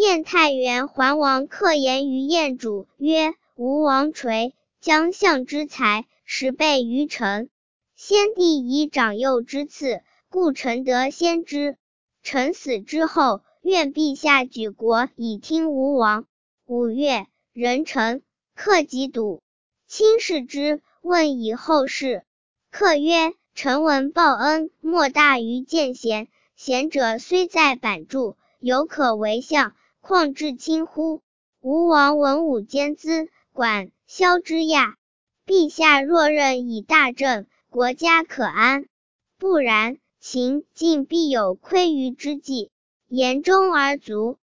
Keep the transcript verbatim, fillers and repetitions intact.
燕太原桓王克言于燕主，曰：吴王垂，将相之才，十倍于臣。先帝以长幼之次，故臣得先之。臣死之后，愿陛下举国以听吴王。五月，壬辰，克己笃。亲视之，问以后事。克曰：臣闻报恩，莫大于见贤。贤者虽在版筑，犹可为相，况至亲乎？吴王文武兼资，管萧之亚。陛下若任以大政，国家可安。不然，秦晋必有亏于之计。言中而足。